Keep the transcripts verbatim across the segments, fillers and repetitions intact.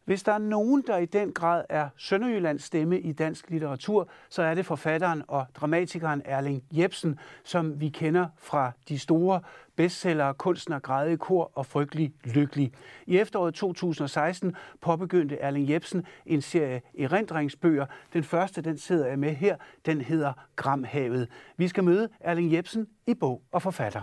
Hvis der er nogen, der i den grad er Sønderjyllands stemme i dansk litteratur, så er det forfatteren og dramatikeren Erling Jepsen, som vi kender fra de store bestsellere Kunsten at græde i kor og Frygtelig lykkelig. I efteråret to tusind og seksten påbegyndte Erling Jepsen en serie erindringsbøger. Den første, den sidder jeg med her, den hedder Gramhavet. Vi skal møde Erling Jepsen i Bog og Forfatter.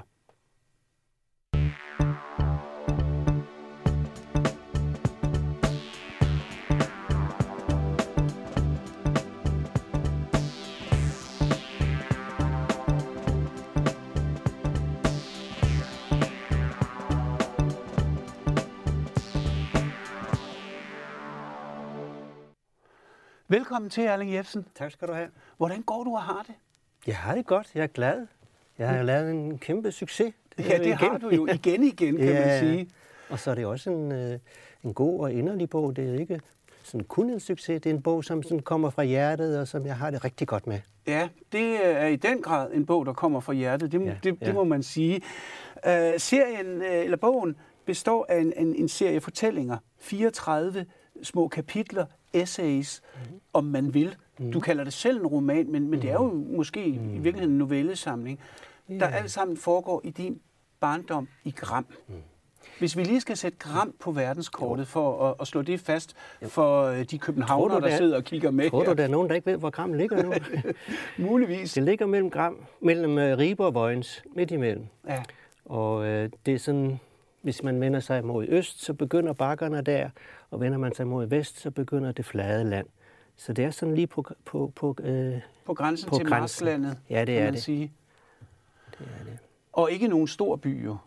Velkommen til, Erling Jepsen. Tak skal du have. Hvordan går du og har det? Jeg har det godt. Jeg er glad. Jeg har lavet en kæmpe succes. Det ja, det igen. har du jo igen igen, kan ja. man sige. Og så er det også en, en god og inderlig bog. Det er ikke sådan kun en succes. Det er en bog, som sådan kommer fra hjertet, og som jeg har det rigtig godt med. Ja, det er i den grad en bog, der kommer fra hjertet. Det, ja, det, det ja. må man sige. Uh, serien, uh, eller bogen, består af en, en, en serie fortællinger. fireogtredive små kapitler, essays, mm-hmm. om man vil. Mm-hmm. Du kalder det selv en roman, men, men mm-hmm. det er jo måske mm-hmm. i virkeligheden en novellesamling, yeah. der alt sammen foregår i din barndom i Gram. Mm. Hvis vi lige skal sætte Gram på verdenskortet for at, at slå det fast for de københavnere, der sidder og kigger med. Tror her. du, der er nogen, der ikke ved, hvor Gram ligger nu? Muligvis. Det ligger mellem Gram, mellem Ribe og Vojens, midt imellem. Ja. Og øh, det er sådan, hvis man vender sig mod øst, så begynder bakkerne der, og vender man sig mod vest, så begynder det flade land. Så det er sådan lige på på på øh, på grænsen på til grænsen. Marsklandet, ja, det kan er man det. sige. Det er det. Og ikke nogen stor by jo.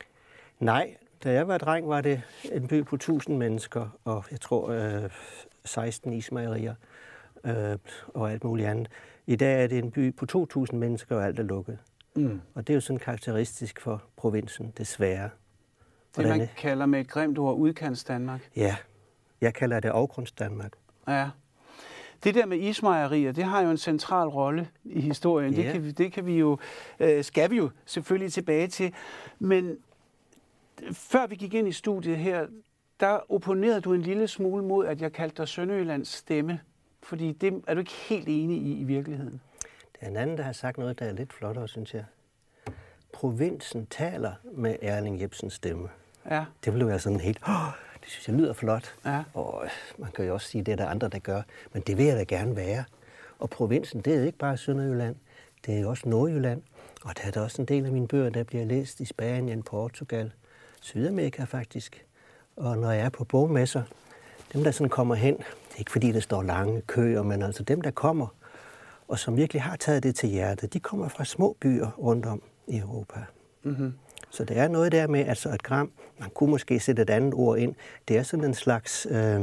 Nej, da jeg var dreng, var det en by på tusind mennesker, og jeg tror øh, seksten ismejerier øh, og alt muligt andet. I dag er det en by på to tusind mennesker, og alt er lukket. Mm. Og det er jo sådan karakteristisk for provinsen, desværre. Det man det? kalder med et grimt ord udkants Danmark. Ja, jeg kalder det afgrunds Danmark. Ja. Det der med ismejerier, det har jo en central rolle i historien. Ja. Det, kan vi, det kan vi jo, øh, skal vi jo selvfølgelig tilbage til. Men før vi gik ind i studiet her, der opponerede du en lille smule mod, at jeg kaldte dig Sønderjyllands stemme. Fordi det er du ikke helt enig i i virkeligheden. Det er en anden, der har sagt noget, der er lidt flottere, synes jeg. Provinsen taler med Erling Jepsens stemme. Ja. Det blev jeg sådan helt, oh, det synes jeg lyder flot. Ja. Og man kan jo også sige, det er der andre, der gør. Men det vil jeg da gerne være. Og provinsen, det er ikke bare Sønderjylland. Det er også Nordjylland. Og der er der også en del af mine bøger, der bliver læst i Spanien, Portugal, Sydamerika faktisk. Og når jeg er på bogmesser, dem der sådan kommer hen, det er ikke fordi, der står lange køer, men altså dem, der kommer, og som virkelig har taget det til hjertet, de kommer fra små byer rundt om i Europa. Mm-hmm. Så det er noget der med, altså et Gram, man kunne måske sætte et andet ord ind, det er sådan en slags øh,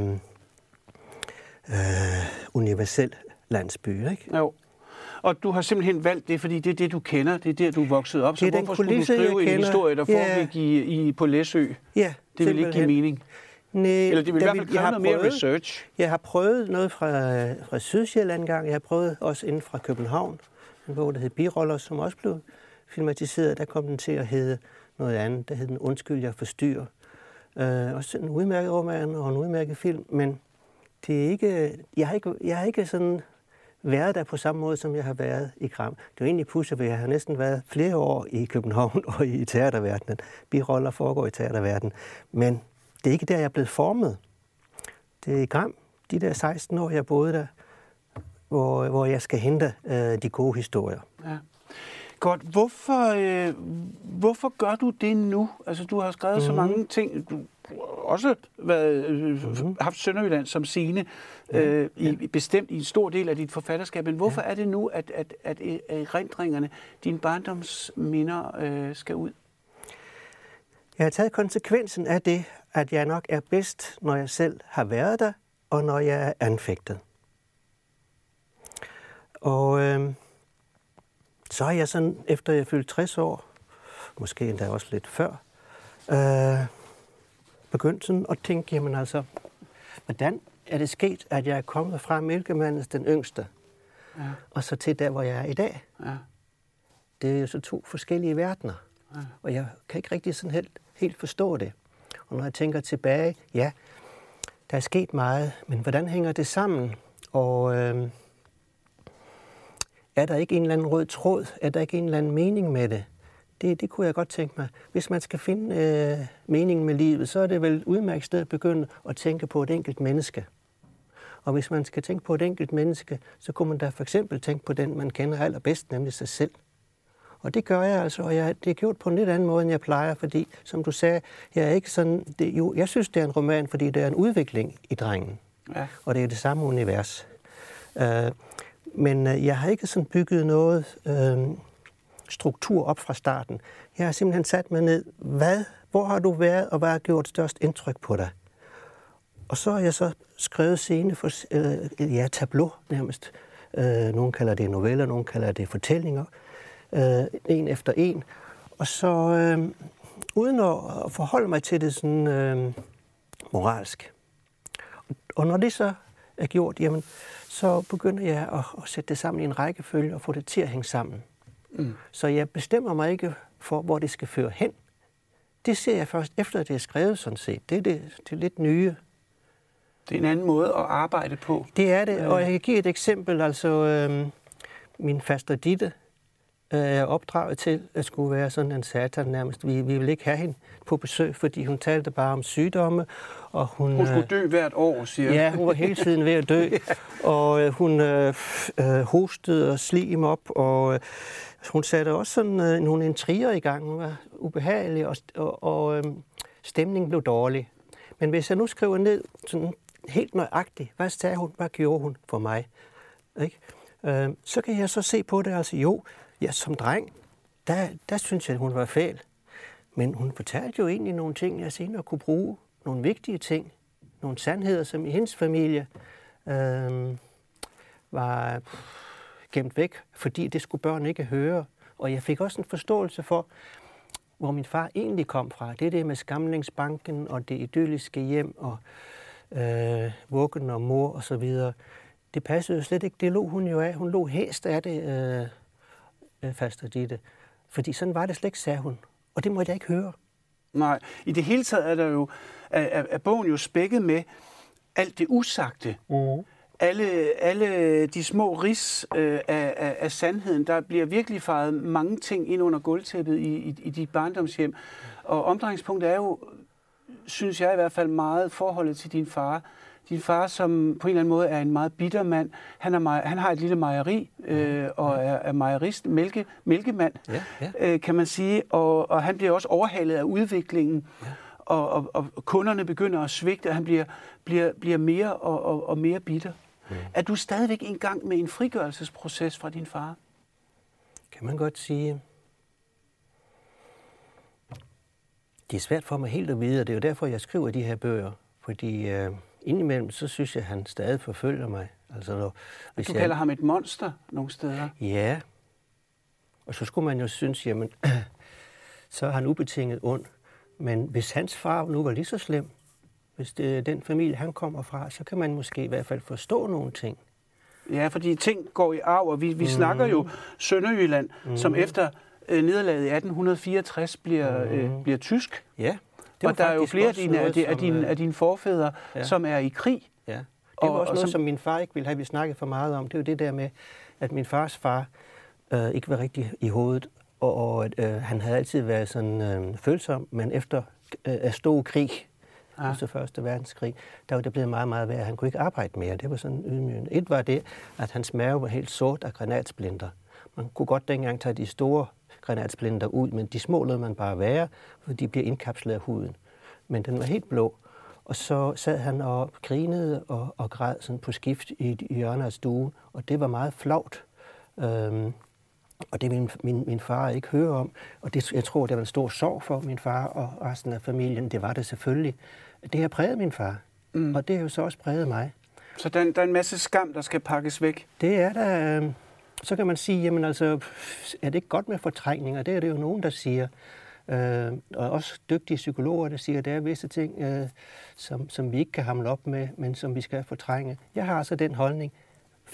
øh, universel landsby, ikke? Jo. Og du har simpelthen valgt det, fordi det er det, du kender, det er der, du er vokset op. Så hvorfor skulle du skrive en historie, der ja. foregik i, i, på Læsø? Ja, det vil ikke give mening. Nej, Eller det vil i hvert fald kræve noget mere research. Jeg har prøvet noget fra, fra Sydsjælland engang. Jeg har prøvet også inden fra København. En bog, der hed Biroller, som også blev filmatiseret. Der kom den til at hedde noget andet. Der hed den Undskyld, jeg forstyrrer. Øh, også en udmærket roman og en udmærket film. Men det er ikke, jeg, har ikke, jeg har ikke sådan været der på samme måde, som jeg har været i Gram. Det er jo egentlig pudsigt, for jeg har næsten været flere år i København og i teaterverdenen. Biroller foregår i teaterverdenen. Men det er ikke der, jeg er blevet formet. Det er i Gram, de der seksten år, jeg boede der, hvor, hvor jeg skal hente øh, de gode historier. Ja. Godt. Hvorfor, øh, hvorfor gør du det nu? Altså, du har skrevet mm-hmm. så mange ting. Du har også været, øh, mm-hmm. haft Sønderjylland som scene, øh, ja. i, bestemt i en stor del af dit forfatterskab. Men hvorfor ja. er det nu, at, at, at erindringerne, dine barndomsminder, øh, skal ud? Jeg har taget konsekvensen af det, at jeg nok er bedst, når jeg selv har været der, og når jeg er anfægtet. Og øh, så har jeg sådan, efter jeg fyldte tres år, måske endda også lidt før, øh, begyndt sådan at tænke, jamen altså, hvordan er det sket, at jeg er kommet fra Mælkemandens den yngste, ja. og så til der, hvor jeg er i dag? Ja. Det er jo så to forskellige verdener, ja. og jeg kan ikke rigtig sådan helt, helt forstå det. Og når jeg tænker tilbage, ja, der er sket meget, men hvordan hænger det sammen? Og øh, er der ikke en eller anden rød tråd? Er der ikke en eller anden mening med det? Det, det kunne jeg godt tænke mig. Hvis man skal finde øh, meningen med livet, så er det vel et udmærket sted at begynde at tænke på et enkelt menneske. Og hvis man skal tænke på et enkelt menneske, så kunne man da for eksempel tænke på den, man kender allerbedst, nemlig sig selv. Og det gør jeg altså, og jeg, det er gjort på en lidt anden måde, end jeg plejer, fordi, som du sagde, jeg er ikke sådan, det, jo, jeg synes, det er en roman, fordi det er en udvikling i drengen. Ja. Og det er det samme univers. Uh, men uh, jeg har ikke sådan bygget noget uh, struktur op fra starten. Jeg har simpelthen sat mig ned, hvad, hvor har du været, og hvad har gjort størst indtryk på dig? Og så har jeg så skrevet scene for, uh, ja, tableau nærmest. Uh, nogle kalder det noveller, nogle kalder det fortællinger. Uh, en efter en. Og så uh, uden at forholde mig til det sådan uh, moralsk. Og når det så er gjort, jamen, så begynder jeg at, at sætte det sammen i en rækkefølge og få det til at hænge sammen. Mm. Så jeg bestemmer mig ikke for, hvor det skal føre hen. Det ser jeg først efter, at det er skrevet sådan set. Det er det, det er lidt nye. Det er en anden måde at arbejde på. Det er det, og jeg kan give et eksempel. Altså, øh, min faster Ditte er opdraget til at skulle være sådan en satan nærmest. Vi, vi ville ikke have hende på besøg, fordi hun talte bare om sygdomme. Og hun, hun skulle dø hvert år, siger Ja, hun var hele tiden ved at dø. Ja. Og øh, hun øh, øh, hostede og slim op, og øh, hun satte også sådan øh, nogle intriger i gang. Hun var ubehagelig, og, og, og øh, stemningen blev dårlig. Men hvis jeg nu skriver ned sådan helt nøjagtigt, hvad sagde hun, hvad gjorde hun for mig, ikke? Øh, så kan jeg så se på det, altså jo, ja, som dreng, der, der synes jeg, at hun var fæl. Men hun fortalte jo egentlig nogle ting, jeg senere kunne bruge. Nogle vigtige ting. Nogle sandheder, som i hendes familie øh, var gemt væk, fordi det skulle børn ikke høre. Og jeg fik også en forståelse for, hvor min far egentlig kom fra. Det er det med Skamlingsbanken og det idylliske hjem og øh, vuggen og mor og så videre. Det passede jo slet ikke. Det lå hun jo af. Hun lå hæst af det, øh, faster Ditte. Fordi sådan var det slet ikke, sagde hun. Og det måtte jeg ikke høre. Nej, i det hele taget er der jo, er, er bogen jo spækket med alt det usagte. Mm. Alle, alle de små ris øh, af, af, af sandheden. Der bliver virkelig faret mange ting ind under gulvtæppet i, i, i dit barndomshjem. Og omdrejningspunktet er jo, synes jeg i hvert fald, meget forholdet til din far. Din far, som på en eller anden måde er en meget bitter mand. Han, er, han har et lille mejeri øh, og er, er mejerist, mælke, mælkemand, ja, ja. Øh, kan man sige. Og, og han bliver også overhalet af udviklingen. Ja. Og, og, og kunderne begynder at svigte, og han bliver, bliver, bliver mere og, og, og mere bitter. Mm. Er du stadigvæk i gang med en frigørelsesproces fra din far? Kan man godt sige. Det er svært for mig helt at vide, og det er jo derfor, jeg skriver de her bøger. Fordi øh, indimellem, så synes jeg, at han stadig forfølger mig. Altså, når, hvis du jeg... kalder ham et monster nogle steder? Ja. Og så skulle man jo synes, jamen, så er han ubetinget ond. Men hvis hans far nu var lige så slem, hvis det er den familie, han kommer fra, så kan man måske i hvert fald forstå nogle ting. Ja, fordi ting går i arv, og vi, vi mm. snakker jo Sønderjylland, mm. som efter øh, nederlaget i atten fireogtres bliver, mm. øh, bliver tysk. Ja. Og der er jo flere af dine, noget, af, dine, som, af dine forfædre, ja. som er i krig. Ja. Det var og, også noget, som, som min far ikke ville have, vi snakket for meget om. Det er jo det der med, at min fars far øh, ikke var rigtig i hovedet, og, og øh, han havde altid været sådan øh, følsom, men efter øh, at stå krig, ja. efter første verdenskrig, der var det blevet meget, meget værd. Han kunne ikke arbejde mere. Det var sådan ydmygende. Et var det, at hans mave var helt sort af granatsplinter. Man kunne godt dengang tage de store granatsplinter ud, men de små lod man bare være, for de bliver indkapslet af huden. Men den var helt blå. Og så sad han og grinede og, og græd sådan på skift i, i hjørnet af stuen, og det var meget flovt. Øhm, og det ville min, min, min far ikke høre om. Og det, jeg tror, det var en stor sorg for min far og resten af familien. Det var det selvfølgelig. Det har præget min far, mm. og det har jo så også præget mig. Så der, der er en masse skam, der skal pakkes væk? Det er der. Øh, så kan man sige, jamen altså, er det ikke godt med fortrængninger? Det er det jo nogen, der siger. Øh, og også dygtige psykologer, der siger, at der er visse ting, øh, som, som vi ikke kan hamle op med, men som vi skal fortrænge. Jeg har altså den holdning,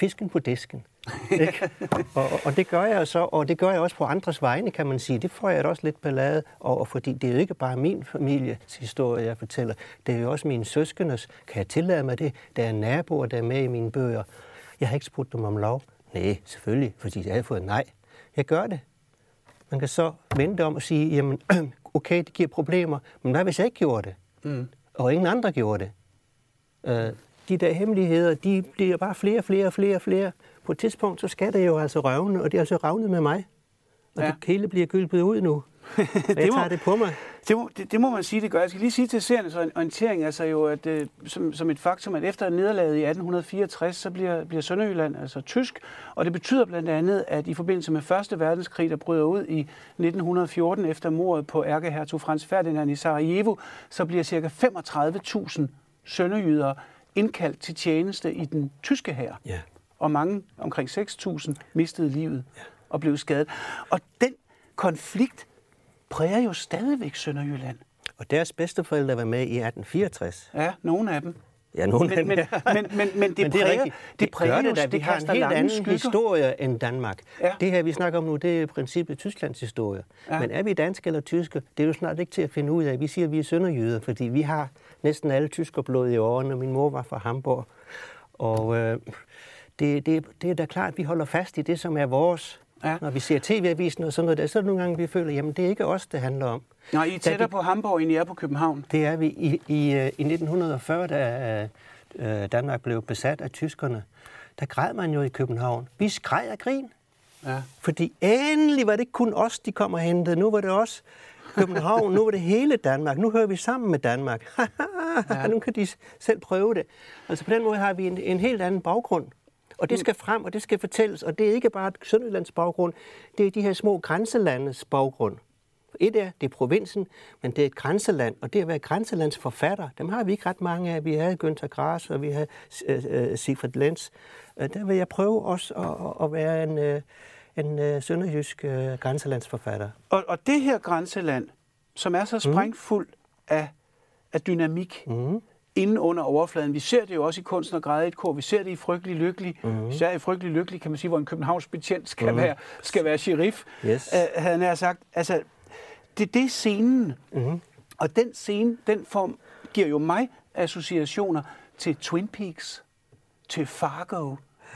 fisken på disken. Ikke? og, og det gør jeg så, og det gør jeg også på andres vegne, kan man sige. Det får jeg da også lidt ballade over, fordi det er jo ikke bare min families historie, jeg fortæller. Det er jo også mine søskendes. Kan jeg tillade mig det? Der er naboer, der er med i mine bøger. Jeg har ikke spurgt dem om lov. Nej, selvfølgelig, fordi jeg har fået nej. Jeg gør det. Man kan så vente om og sige, jamen, okay, det giver problemer, men hvad hvis jeg ikke gjorde det? Mm. Og ingen andre gjorde det? Uh, de der hemmeligheder, de bliver bare flere, flere, flere, flere. På et tidspunkt, så skal det jo altså revne, og det er altså revnet med mig. Og ja. Det hele bliver gylpet ud nu. Og jeg det må, tager det på mig. Det må, det, det må man sige, det gør. Jeg skal lige sige til seernes orientering, altså jo, at, øh, som, som et faktum, at efter nederlaget i atten fireogtres, så bliver, bliver Sønderjylland altså tysk, og det betyder blandt andet, at i forbindelse med første verdenskrig, der bryder ud i nitten fjorten efter mordet på ærkehertug Franz Ferdinand i Sarajevo, så bliver ca. femogtredive tusind sønderjyder indkaldt til tjeneste i den tyske hær. Ja. Og mange, omkring seks tusind, mistede livet ja. og blev skadet. Og den konflikt præger jo stadigvæk Sønderjylland. Og deres bedsteforældre var med i atten fireogtres. Ja, nogle af dem. Ja, nogle men, af dem. Men, men, men, men det, men det præger, det, det præger det, jo, det, det har en helt anden skygger. historie end Danmark. Ja. Det her, vi snakker om nu, det er i princippet Tysklands historie. Ja. Men er vi danske eller tyske, det er jo snart ikke til at finde ud af. Vi siger, at vi er sønderjyder, fordi vi har næsten alle tyskerblod i årene. Min mor var fra Hamburg. Og øh, det, det, det er da klart, at vi holder fast i det, som er vores. Ja. Når vi ser tv-avisen og sådan noget der, så er det nogle gange, vi føler, jamen det er ikke os, det handler om. Nå, I er tættere på Hamburg, end I er på København. Det er vi. I, i, i nitten fyrre, da øh, Danmark blev besat af tyskerne, der græd man jo i København. Vi skreg af grin. Ja. Fordi endelig var det ikke kun os, de kom og hentede. Nu var det os. København, nu var det hele Danmark. Nu hører vi sammen med Danmark. Ja. Nu kan de selv prøve det. Altså på den måde har vi en, en helt anden baggrund. Og det skal frem, og det skal fortælles. Og det er ikke bare et Sønderjyllands baggrund. Det er de her små grænselandes baggrund. Et er, det er provinsen, men det er et grænseland. Og det at være grænselandsforfatter, dem har vi ikke ret mange af. Vi havde Günther Grass, og vi havde uh, Siegfried Lenz. Uh, der vil jeg prøve også at, at være en, uh, en uh, sønderjysk uh, grænselandsforfatter. Og, og det her grænseland, som er så sprængfuld mm. af, af dynamik, mm. inden under overfladen. Vi ser det jo også i Kunsten og Græde et kor. Vi ser det i Frygtelig Lykkelig. Mm-hmm. Vi ser i Frygtelig Lykkelig, kan man sige, hvor en Københavns betjent skal, mm-hmm. være, skal være sheriff. Yes. Uh, havde han sagt. Altså, det, det er scenen. Mm-hmm. Og den scene, den form, giver jo mig associationer til Twin Peaks, til Fargo,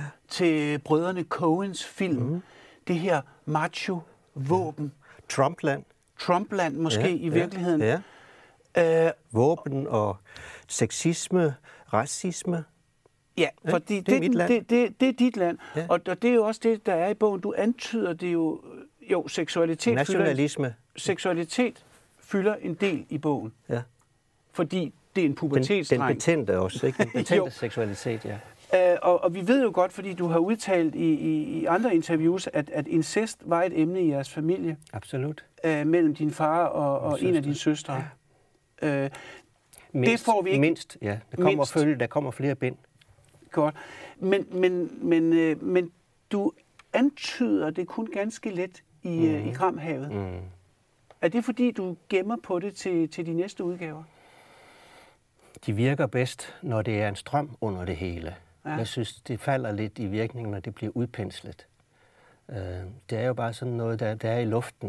til brødrene Coens film. Mm-hmm. Det her macho-våben. Trumpland. Trumpland måske ja, i virkeligheden. Ja, ja. Uh, Våben og sexisme, racisme. Ja, fordi det, det, er det, det, det er dit land. Ja. Og, og det er jo også det, der er i bogen. Du antyder det jo, jo seksualitet nationalisme. Fylder, seksualitet fylder en del i bogen. Ja. Fordi det er en pubertetsdreng. Den, den betændte også, ikke? Den betændte seksualitet, ja. Uh, og, og vi ved jo godt, fordi du har udtalt i, i, i andre interviews, at, at incest var et emne i jeres familie. Absolut. Uh, mellem din far og, og en af dine søstre. Ja. Uh, mindst, det får vi ikke. Mindst, ja. Der kommer, mindst. Følge, der kommer flere bind. Godt. Men, men, men, øh, men du antyder det kun ganske let i, mm. øh, i Kramhavet. Mm. Er det fordi, du gemmer på det til, til de næste udgaver? De virker bedst, når det er en strøm under det hele. Ja. Jeg synes, det falder lidt i virkningen, når det bliver udpenslet. Øh, det er jo bare sådan noget, der, der er i luften.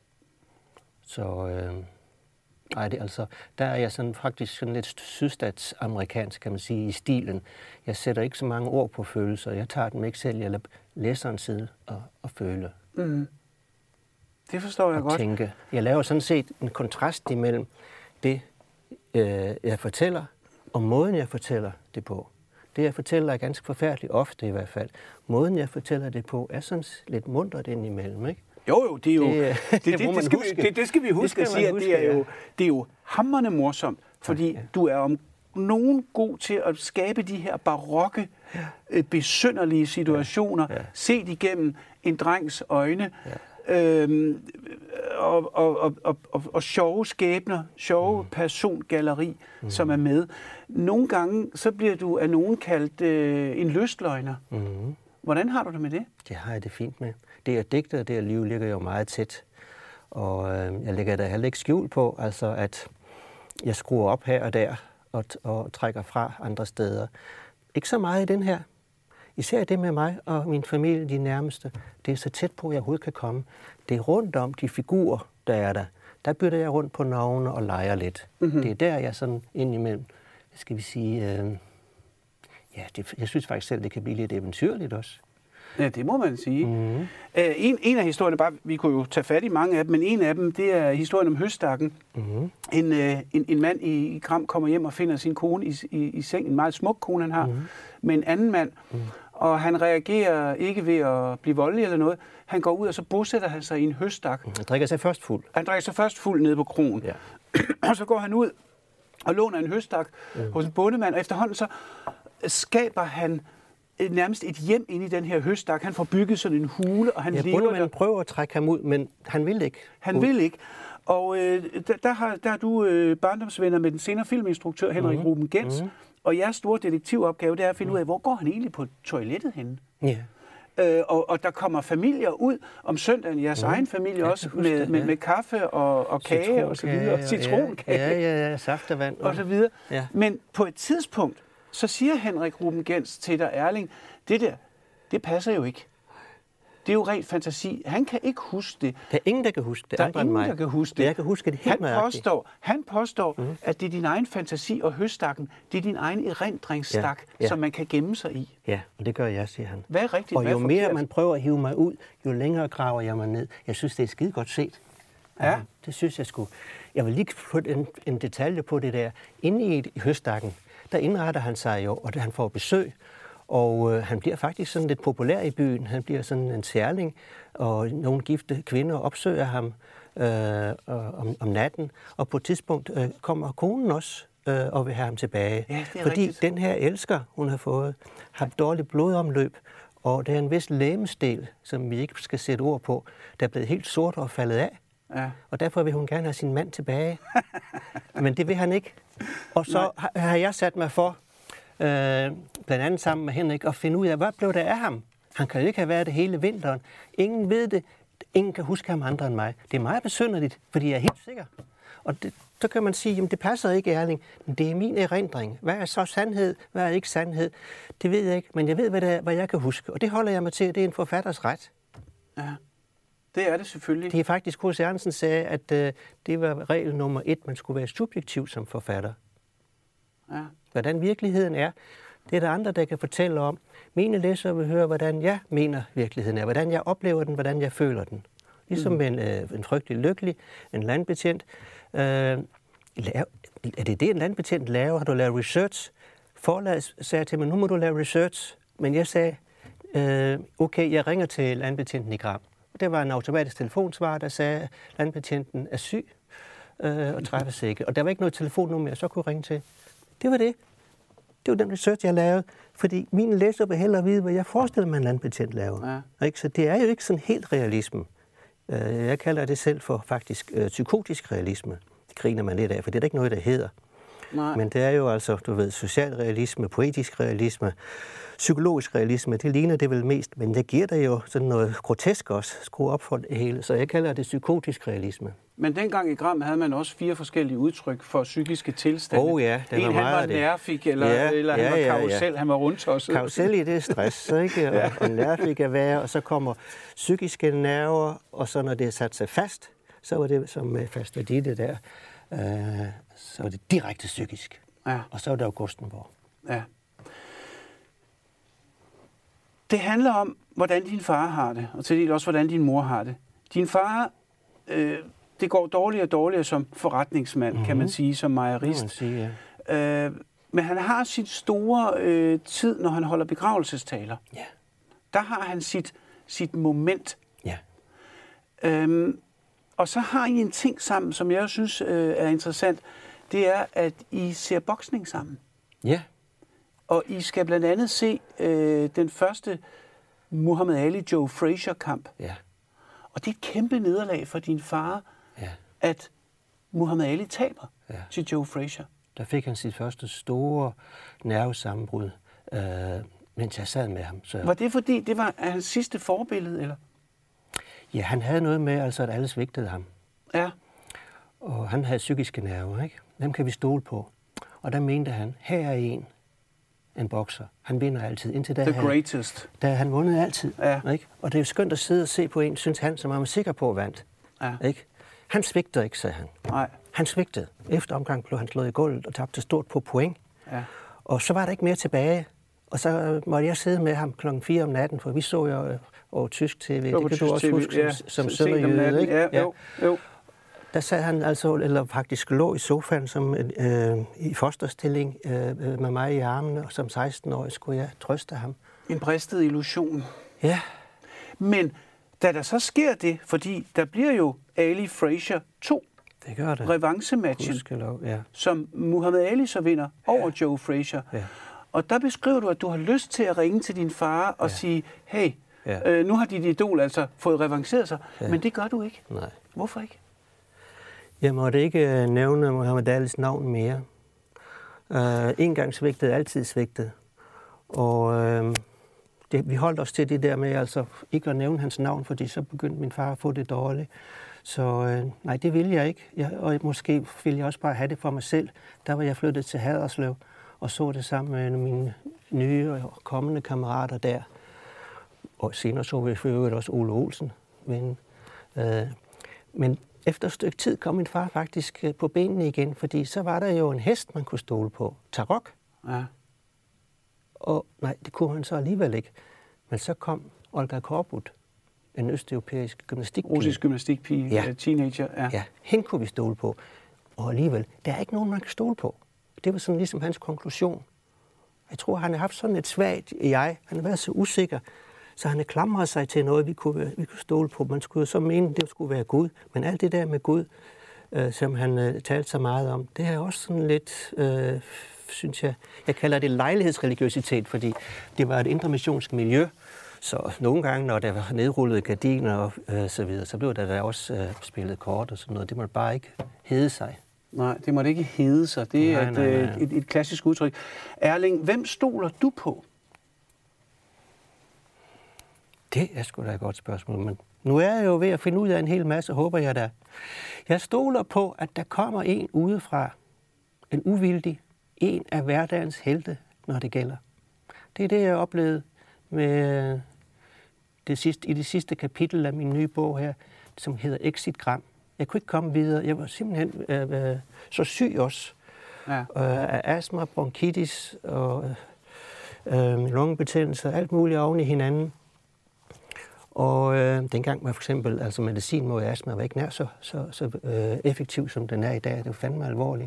Så øh, nej, det, altså, der er jeg sådan faktisk sådan lidt sydstatsamerikansk, kan man sige, i stilen. Jeg sætter ikke så mange ord på følelser. Jeg tager dem ikke selv. Jeg lader læseren sidde og, og føle. Mm. Det forstår jeg og godt. Tænke. Jeg laver sådan set en kontrast imellem det, øh, jeg fortæller, og måden, jeg fortæller det på. Det, jeg fortæller, er ganske forfærdeligt, ofte i hvert fald. Måden, jeg fortæller det på, er sådan lidt muntert indimellem, ikke? Jo, jo, det er jo... Det, det, det, det, det, skal, vi, det, det skal vi huske skal at sige, huske, at det er, jo, det er jo hamrende morsomt, fordi ja, ja. du er om nogen god til at skabe de her barokke, ja. besynderlige situationer, ja, ja. set igennem en drengs øjne, ja. øhm, og, og, og, og, og, og sjove skæbner, sjove mm. persongalleri, mm. som er med. Nogle gange, så bliver du af nogen kaldt øh, en lystløgner. Mm. Hvordan har du det med det? Det har jeg det fint med. Det er digtet, og det er liv ligger jo meget tæt. Og øh, jeg lægger da heller ikke skjul på, altså at jeg skruer op her og der, og, og trækker fra andre steder. Ikke så meget i den her. især det med mig og min familie, de nærmeste, det er så tæt på, at jeg overhovedet kan komme. Det er rundt om de figurer, der er der. Der bytter jeg rundt på navne og leger lidt. Mm-hmm. Det er der, jeg sådan indimellem, skal vi sige, øh, ja, det, jeg synes faktisk selv, det kan blive lidt eventyrligt også. Ja, det må man sige. Mm-hmm. Uh, en, en af historierne, bare, vi kunne jo tage fat i mange af dem, men en af dem, det er historien om høstakken. Mm-hmm. En, uh, en, en mand i, i Gram kommer hjem og finder sin kone i, i, i seng, en meget smuk kone han har, mm-hmm. med en anden mand. Mm-hmm. Og han reagerer ikke ved at blive voldelig eller noget. Han går ud, og så bosætter han sig i en høstak. Han drikker sig først fuld. Han drikker sig først fuld nede på kroen. Ja. Og så går han ud og låner en høstak mm. hos en bondemand, og efterhånden så skaber han nærmest et hjem inde i den her høstak. Han får bygget sådan en hule, og han ja, lever der. Bondemanden prøver at trække ham ud, men han vil ikke. Han ud. vil ikke. Og øh, der, der, har, der har du øh, barndomsvenner med den senere filminstruktør Henrik mm. Ruben Gens, mm. og jeres store detektivopgave, det er at finde mm. ud af, hvor går han egentlig på toilettet henne? Ja. Øh, og, og der kommer familier ud om søndagen, jeres mm. egen familie også, med, det, med, ja. med kaffe og, og kage og så videre, og citronkage. Ja, ja, ja, saftevand. Og så videre. Ja. Men på et tidspunkt, så siger Henrik Ruben Gens til dig, Erling, det der, det passer jo ikke. Det er jo rent fantasi. Han kan ikke huske det. Der er ingen, der kan huske det. Der er ingen, der kan huske det. Jeg kan huske det helt han påstår, han påstår, mm. at det er din egen fantasi og høstakken, det er din egen erindringsstak, ja, ja. som man kan gemme sig i. Ja, og det gør jeg, siger han. Hvad er rigtigt? Og jo mere forkert? Man prøver at hive mig ud, jo længere graver jeg mig ned. Jeg synes, det er skide godt set. Ja. ja det synes jeg sgu. Jeg vil lige putte en, en detalje på det der. Inde i, i høstakken, der indretter han sig jo, og han får besøg. Og øh, han bliver faktisk sådan lidt populær i byen. Han bliver sådan en særling, og nogle gifte kvinder opsøger ham øh, om, om natten. Og på et tidspunkt øh, kommer konen også øh, og vil have ham tilbage. Ja, fordi rigtigt. Den her elsker, hun har fået, har dårligt blodomløb. Og der er en vis legemsdel, som vi ikke skal sætte ord på, der er blevet helt sort og faldet af. Ja. Og derfor vil hun gerne have sin mand tilbage. Men det vil han ikke. Og så har, har jeg sat mig for, øh, blandt andet sammen med Henrik, at finde ud af, hvad blev der af ham? Han kan jo ikke have været det hele vinteren. Ingen ved det. Ingen kan huske ham andre end mig. Det er meget besynderligt, fordi jeg er helt sikker. Og det, så kan man sige, at det passer ikke, Erling. Men det er min erindring. Hvad er så sandhed? Hvad er ikke sandhed? Det ved jeg ikke, men jeg ved, hvad, det er, hvad jeg kan huske. Og det holder jeg mig til. Det er en forfatters ret. Ja, det er det selvfølgelig. Det er faktisk, H C. Andersen sagde, at øh, det var regel nummer et, man skulle være subjektiv som forfatter. Ja. Hvordan virkeligheden er, det er der andre, der kan fortælle om. Mine læsere vil høre, hvordan jeg mener virkeligheden er, hvordan jeg oplever den, hvordan jeg føler den. Ligesom mm. en, øh, en frygtelig lykkelig, en landbetjent. Øh, laver, er det det, en landbetjent laver? Har du lavet research? Forlaget sagde til mig, nu må du lave research. Men jeg sagde, øh, okay, jeg ringer til landbetjenten i Gram. Det var en automatisk telefonsvar, der sagde, at landbetjenten er syg øh, og træffes ikke. Og der var ikke noget telefonnummer, jeg så kunne ringe til. Det var det. Det var den research, jeg lavede. Fordi mine læsere vil hellere vide, hvad jeg forestiller mig, en landbetjent laver. Ja. Så det er jo ikke sådan helt realisme. Jeg kalder det selv for faktisk øh, psykotisk realisme. Det griner man lidt af, for det er der ikke noget, der hedder. Nej. Men det er jo altså, du ved, social realisme, poetisk realisme, psykologisk realisme, det ligner det vel mest, men det giver dig jo sådan noget grotesk også, skru op for det hele, så jeg kalder det psykotisk realisme. Men dengang i Gram havde man også fire forskellige udtryk for psykiske tilstande. Oh ja, det var en, meget han var nervik, eller, ja, eller ja, han var ja, karusel, ja. han var rundtosset. Karusel i det er stress, ikke? Og, ja. og nervik er værre, og så kommer psykiske nerver, og så når det er sat sig fast, så var det som med fastværdite der, øh, så var det direkte psykisk. Ja. Og så var det Augustenborg. Ja. Det handler om, hvordan din far har det, og til del også, hvordan din mor har det. Din far, øh, det går dårligere og dårligere som forretningsmand, mm-hmm. kan man sige, som mejerist. Sige, ja. øh, men han har sit store øh, tid, når han holder begravelsestaler. Ja. Der har han sit, sit moment. Ja. Øhm, og så har I en ting sammen, som jeg synes øh, er interessant. Det er, at I ser boksning sammen. Ja. Og I skal blandt andet se øh, den første Muhammad Ali-Joe Frazier-kamp. Ja. Og det er et kæmpe nederlag for din far, ja. at Muhammad Ali taber ja. til Joe Frazier. Der fik han sit første store nervesammenbrud, øh, mens jeg sad med ham. Så... Var det fordi, det var hans sidste forbillede, eller? Ja, han havde noget med, altså, at alle svigtede ham. Ja. Og han havde psykiske nerver, ikke? Dem kan vi stole på. Og der mente han, her er en, en bokser. Han vinder altid. Indtil da The han, greatest. Da han vundet altid. Ja. Ikke? Og det er jo skønt at sidde og se på en, synes han, som han var sikker på at vandt. Ja. Ikke? Han svigter ikke, sagde han. Nej. Han svigtede. Efter omgang blev han slået i gulvet og tabte stort på point. Ja. Og så var der ikke mere tilbage. Og så måtte jeg sidde med ham klokken fire om natten, for vi så jo over tysk tv. Det, det kan du også huske ja. som, som sønderjyde, ikke? Ja, jo, jo. Der sad han altså, eller faktisk lå i sofaen som, øh, i fosterstilling øh, med mig i armene, og som seksten-årig skulle jeg trøste ham. En bristet illusion. Ja. Men da der så sker det, fordi der bliver jo Ali Frazier to, det gør det. Revancematchen, ja. som Muhammad Ali så vinder over ja. Joe Frazier. Ja. Og der beskriver du, at du har lyst til at ringe til din far og ja. sige, hey, ja. øh, nu har dit idol altså fået revanceret sig, ja. men det gør du ikke. Nej. Hvorfor ikke? Jeg måtte ikke nævne Muhammad Alis navn mere. Uh, en gang svigtet, altid svigtet. Og uh, det, vi holdt os til det der med altså ikke at nævne hans navn, fordi så begyndte min far at få det dårligt. Så uh, nej, det ville jeg ikke. Jeg, og måske ville jeg også bare have det for mig selv. Der var jeg flyttet til Haderslev og så det sammen med mine nye og kommende kammerater der. Og senere så vi for øvrigt også Ole Olsen. Men, uh, men efter et stykke tid kom min far faktisk på benene igen, fordi så var der jo en hest, man kunne stole på. Tarok. Ja. Og nej, det kunne han så alligevel ikke. Men så kom Olga Korbut, en østeuropæisk gymnastikpige. Russisk gymnastikpige, ja. teenager. Ja. ja, hende kunne vi stole på. Og alligevel, der er ikke nogen, man kan stole på. Det var sådan ligesom hans konklusion. Jeg tror, han har haft sådan et svagt jeg. Han har været så usikker. Så han klamrede sig til noget, vi kunne, vi kunne stole på. Man skulle jo så mene, at det skulle være Gud. Men alt det der med Gud, øh, som han øh, talte så meget om, det er også sådan lidt, øh, synes jeg, jeg kalder det lejlighedsreligiøsitet, fordi det var et intermissionsk miljø. Så nogle gange, når der var nedrullede gardiner og øh, så videre, så blev der da også øh, spillet kort og sådan noget. Det måtte bare ikke hede sig. Nej, det måtte ikke hede sig. Det er nej, et, nej, nej. Et, et klassisk udtryk. Erling, hvem stoler du på? Det er sgu da et godt spørgsmål, men nu er jeg jo ved at finde ud af en hel masse, håber jeg da. Jeg stoler på, at der kommer en udefra, en uvildig, en af hverdagens helte, når det gælder. Det er det, jeg oplevede med det sidste, i det sidste kapitel af min nye bog her, som hedder Exitgram. Jeg kunne ikke komme videre. Jeg var simpelthen øh, øh, så syg også. Ja. Øh, af astma, bronkitis og øh, lungebetændelse, alt muligt oven i hinanden. Og øh, dengang var for eksempel altså medicin mod astma var ikke nær så, så, så øh, effektiv, som den er i dag. Det var fandme alvorligt.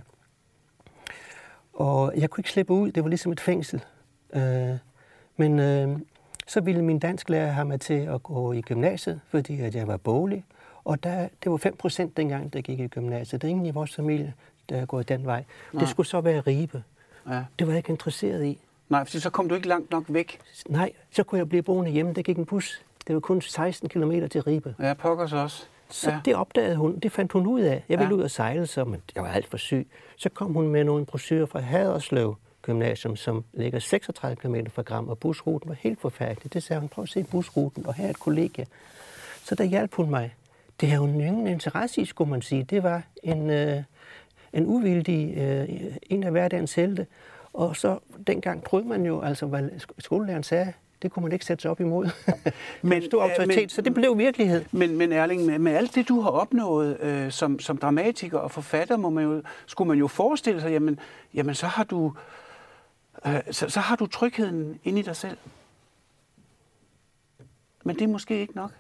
Og jeg kunne ikke slippe ud. Det var ligesom et fængsel. Øh, men øh, så ville min dansklærer have mig til at gå i gymnasiet, fordi at jeg var boglig. Og der, det var fem procent dengang, der gik i gymnasiet. Der er ingen i vores familie, der er gået den vej. Nej. Det skulle så være Ribe. Ja. Det var jeg ikke interesseret i. Nej, for så kom du ikke langt nok væk. Nej, så kunne jeg blive boende hjemme. Der gik en bus. Det var kun seksten kilometer til Ribe. Ja, pokkers også. Så ja. det opdagede hun. Det fandt hun ud af. Jeg ville ja. ud og sejle så, men jeg var alt for syg. Så kom hun med nogle brochurer fra Haderslev Gymnasium, som ligger seksogtredive kilometer fra Gram, og busruten var helt forfærdelig. Det sagde hun, prøv at se busruten, og her er et kollegie. Så der hjalp hun mig. Det har hun ingen interesse i, skulle man sige. Det var en, øh, en uvildig, øh, en af hverdagens helte. Og så dengang troede man jo, altså hvad skolelæreren sagde, det kunne man ikke sætte sig op imod. Men stor autoritet, men, så det blev virkelighed. Men, men Erling, med, med alt det, du har opnået øh, som, som dramatiker og forfatter, må man jo, skulle man jo forestille sig, jamen, jamen så, har du, øh, så, så har du trygheden inde i dig selv. Men det er måske ikke nok.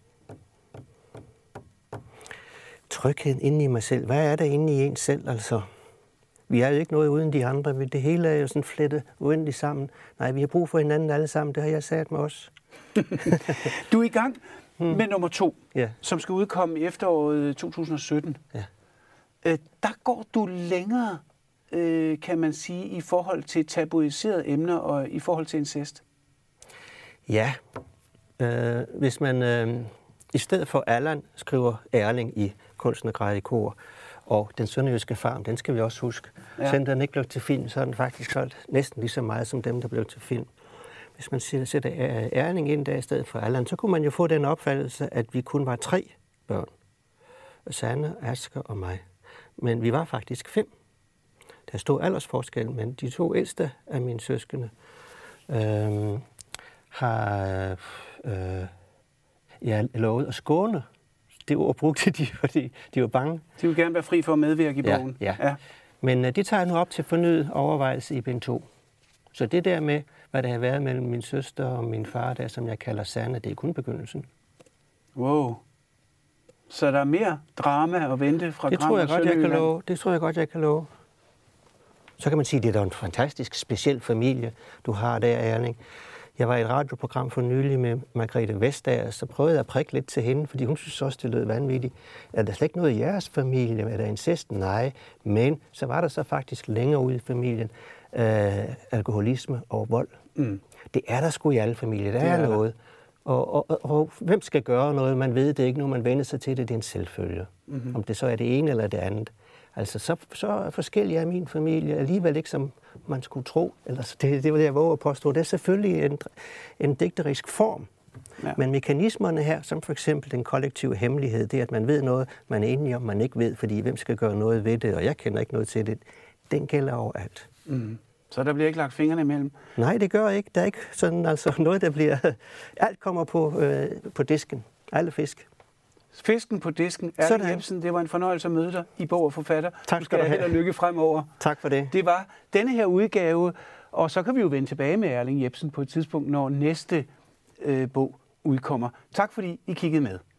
Trygheden inde i mig selv. Hvad er der inde i en selv, altså? Vi er jo ikke noget uden de andre. Det hele er jo sådan flettet uendeligt sammen. Nej, vi har brug for hinanden alle sammen. Det har jeg sagt med os. Du er i gang hmm. med nummer to, ja. som skal udkomme i efteråret to tusind og sytten. Ja. Øh, der går du længere, øh, kan man sige, i forhold til tabuiserede emner og i forhold til incest. Ja. Øh, hvis man øh, i stedet for Allan skriver Erling i Kunsten at græde i kor, og Den sønderjyske farm, den skal vi også huske. Ja. Selvom den ikke blev til film, så er den faktisk solgt næsten lige så meget som dem, der blev til film. Hvis man sætter Erling ind der i stedet for Allan, så kunne man jo få den opfattelse, at vi kun var tre børn. Sanne, Asger og mig. Men vi var faktisk fem. Der er stor aldersforskel, men de to ældste af mine søskende øh, har øh, ja, lovet at skåne. Det ord brugte de, fordi de var bange. De vil gerne være fri for at medvirke i bogen. Ja, ja. ja. Men øh, de tager nu op til fornyet overvejelse i bind to. Så det der med, hvad der har været mellem min søster og min far, der som jeg kalder Sanne, det er kun begyndelsen. Wow. Så der er mere drama at vente fra det Gram tror jeg og godt, jeg kan Sønderjylland? love. Det tror jeg godt, jeg kan love. Så kan man sige, at det er da en fantastisk speciel familie, du har der, Erling. Jeg var i et radioprogram for nylig med Margrethe Vestager, så prøvede jeg at prikke lidt til hende, fordi hun synes også, det lød vanvittigt. Er der slet ikke noget i jeres familie? Er der incest? Nej. Men så var der så faktisk længere ude i familien øh, alkoholisme og vold. Mm. Det er der sgu i alle familier. Der det er, er noget. Og, og, og, og hvem skal gøre noget? Man ved det ikke nu, man vender sig til det. Det er en selvfølge. Mm-hmm. Om det så er det ene eller det andet. Altså, så, så er forskellige af min familie alligevel ikke, som man skulle tro. Eller, det, det var det, jeg våger at påstå. Det er selvfølgelig en, en digterisk form. Ja. Men mekanismerne her, som for eksempel den kollektive hemmelighed, det er, at man ved noget, man er enig om, man ikke ved, fordi hvem skal gøre noget ved det, og jeg kender ikke noget til det, den gælder overalt. Mm. Så der bliver ikke lagt fingrene imellem? Nej, det gør ikke. Der er ikke sådan altså noget, der bliver... Alt kommer på, øh, på disken. Alle fisk. Fisken på disken. Erling Jepsen, det var en fornøjelse at møde dig i Bog og Forfatter. Tak skal du have. Held og lykke fremover. Tak for det. Det var denne her udgave, og så kan vi jo vende tilbage med Erling Jepsen på et tidspunkt, når næste øh, bog udkommer. Tak fordi I kiggede med.